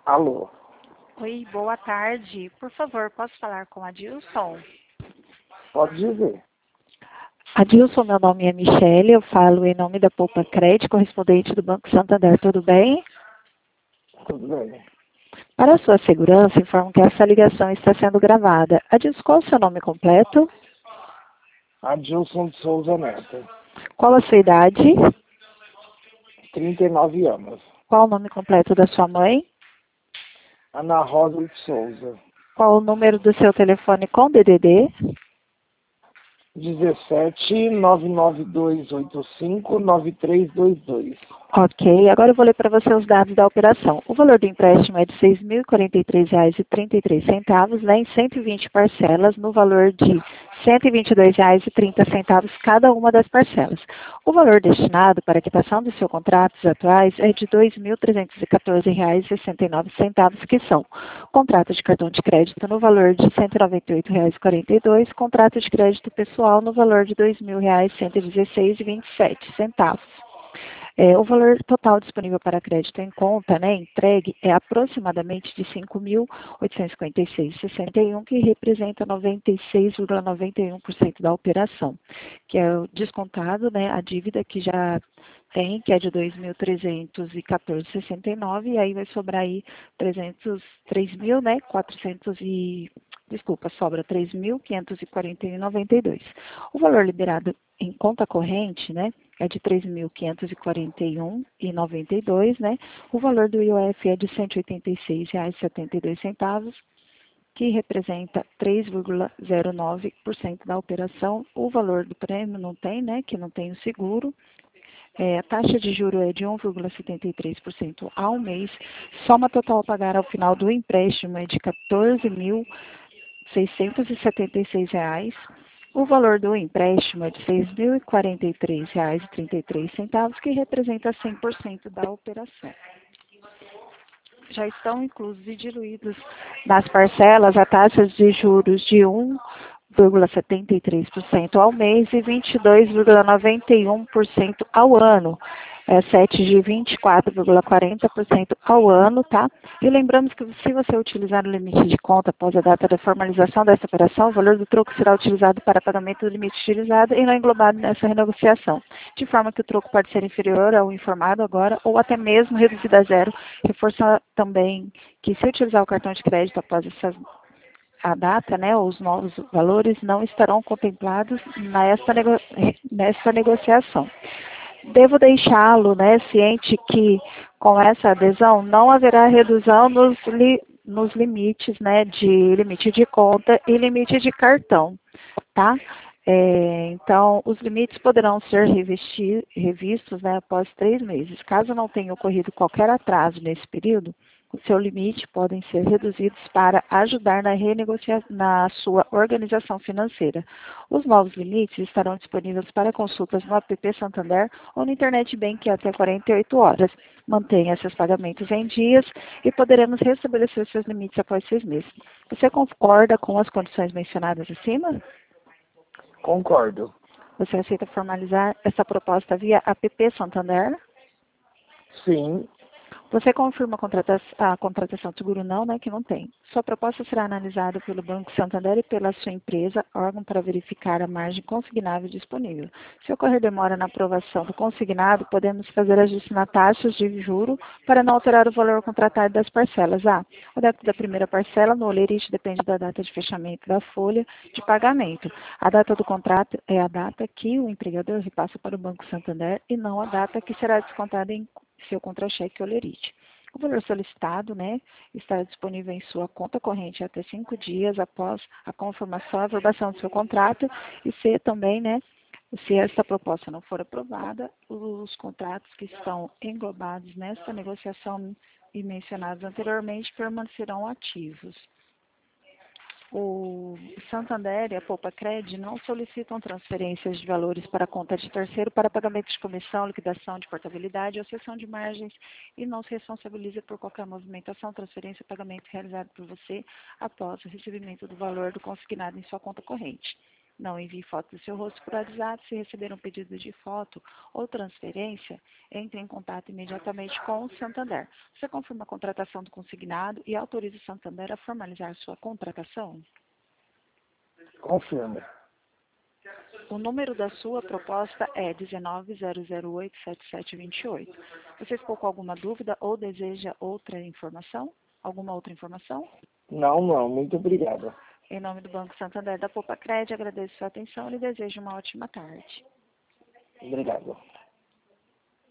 Alô, Oi, boa tarde. Por favor, posso falar com a Adilson? pode dizer. Adilson, meu nome é Michele, eu falo em nome da Poupa Crédito, correspondente do Banco Santander, tudo bem? Tudo bem. Para a sua segurança, informo que essa ligação está sendo gravada. Adilson, qual é o seu nome completo? Adilson de Souza Neto, Qual a sua idade? 39 anos. Qual o nome completo da sua mãe? Ana Rosa de Souza, Qual o número do seu telefone com DDD? 17 992859322. Ok, agora eu vou ler para você os dados da operação. O valor do empréstimo é de R$ 6.043,33, né, em 120 parcelas, no valor de R$ 122,30 cada uma das parcelas. O valor destinado para a quitação dos seus contratos atuais é de R$ 2.314,69, que são contrato de cartão de crédito no valor de R$ 198,42, contrato de crédito pessoal no valor de R$ 2.116,27. O valor total disponível para crédito em conta, né, entregue, é aproximadamente de R$ 5.856,61, que representa 96,91% da operação, que é o descontado, né, a dívida que já tem, que é de 2.314,69, e aí vai sobrar aí 3.000, né, 400 e... Desculpa, sobra 3.541,92. O valor liberado em conta corrente, né, é de 3.541,92, né? O valor do IOF é de R$ 186,72, que representa 3,09% da operação. O valor do prêmio não tem, né? Que não tem o seguro. A taxa de juros é de 1,73% ao mês. Soma total a pagar ao final do empréstimo é de R$ 14.676. O valor do empréstimo é de R$ 6.043,33, que representa 100% da operação. Já estão inclusos e diluídos nas parcelas a taxas de juros de 1,73% ao mês e 22,91% ao ano. 7 de 24,40% ao ano, tá? E lembramos que se você utilizar o limite de conta após a data da formalização dessa operação, o valor do troco será utilizado para pagamento do limite utilizado e não englobado nessa renegociação, de forma que o troco pode ser inferior ao informado agora ou até mesmo reduzido a zero. Reforça também que se utilizar o cartão de crédito após a data, né, os novos valores não estarão contemplados nessa negociação. Devo deixá-lo, né, ciente que com essa adesão não haverá redução nos limites, né, de limite de conta e limite de cartão, tá? Então, os limites poderão ser revistos, né, após 3 meses. Caso não tenha ocorrido qualquer atraso nesse período, o seu limite podem ser reduzidos para ajudar na renegociação, na sua organização financeira. Os novos limites estarão disponíveis para consultas no app Santander ou no Internet Bank até 48 horas. Mantenha seus pagamentos em dias e poderemos restabelecer seus limites após 6 meses. Você concorda com as condições mencionadas acima? Concordo. Você aceita formalizar essa proposta via app Santander? Sim, Você confirma a contratação de seguro não, né, que não tem. Sua proposta será analisada pelo Banco Santander e pela sua empresa, órgão para verificar a margem consignável disponível. Se ocorrer demora na aprovação do consignado, podemos fazer ajustes na taxas de juro para não alterar o valor contratado das parcelas. O débito da primeira parcela no holerite depende da data de fechamento da folha de pagamento. A data do contrato é a data que o empregador repassa para o Banco Santander e não a data que será descontada em seu contra-cheque ou lerite. O valor solicitado, né, estará disponível em sua conta corrente até 5 dias após a confirmação e aprovação do seu contrato e se também, né, se esta proposta não for aprovada, os contratos que estão englobados nesta negociação e mencionados anteriormente permanecerão ativos. O Santander e a Poupa Cred não solicitam transferências de valores para a conta de terceiro para pagamento de comissão, liquidação de portabilidade ou cessão de margens e não se responsabiliza por qualquer movimentação, transferência ou pagamento realizado por você após o recebimento do valor do consignado em sua conta corrente. Não envie foto do seu rosto por WhatsApp. Se receber um pedido de foto ou transferência, entre em contato imediatamente com o Santander. Você confirma a contratação do consignado e autoriza o Santander a formalizar sua contratação? Confirmo. O número da sua proposta é 190087728. Você ficou com alguma dúvida ou deseja outra informação? Alguma outra informação? Não, não. Muito obrigado. Em nome do Banco Santander da Poupa Cred, agradeço sua atenção e desejo uma ótima tarde. Obrigado.